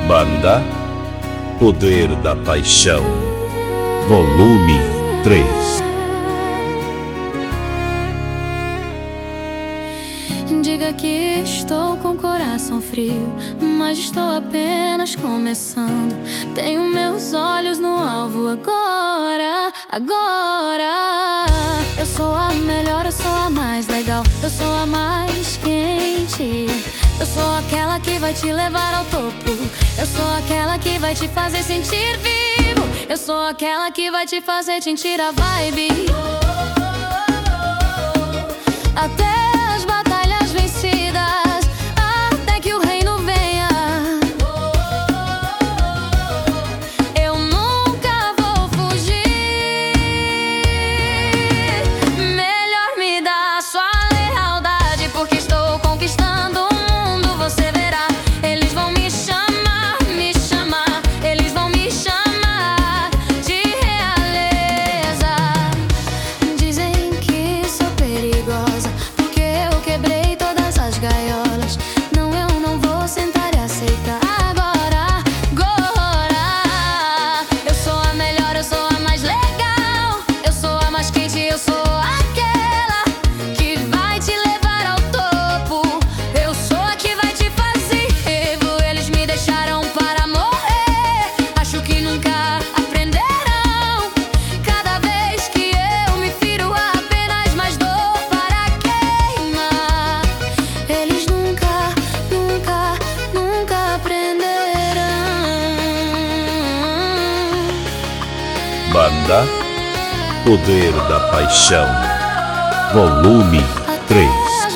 Banda Poder da Paixão, Volume 3. Diga que estou com o coração frio, mas estou apenas começando. Tenho meus olhos no alvo agora. Eu sou a melhor, eu sou a mais legal, eu sou a mais quente. Eu sou aquela que vai te levar ao topo, eu sou aquela que vai te fazer sentir vivo, eu sou aquela que vai te fazer sentir a vibe. Até as batalhas vencidas, até que o reino venha. Eu nunca vou fugir. Melhor me dar sua lealdade, porque estou conquistando o mundo, você verá. Eles vão me chamar, eles vão me chamar de realeza. Dizem que sou perigosa, porque eu quebrei todas as gaiolas. Não, eu não vou sentar e aceitar. Agora, eu sou a melhor, eu sou a mais legal, eu sou a mais quente, eu sou aquela que vai te levar ao topo. Eu sou a que vai te fazer vivo. Eles me deixaram para morrer, acho que nunca aprenderão. Cada vez que eu me firo, apenas mais dor para queimar. Eles nunca aprenderão. Banda Poder da Paixão, Volume 3.